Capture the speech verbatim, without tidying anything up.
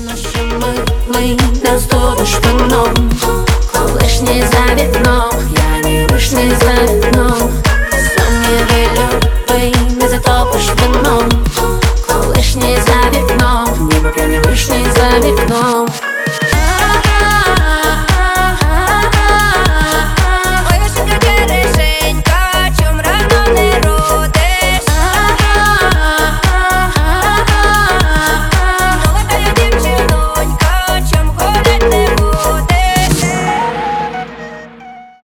Наші мили не здобиш вином, колишній за вікном, я не вишний за вікном. Сумніви любий не затопиш вином, колишній за вікном, ніби п'яний вишний за вікном.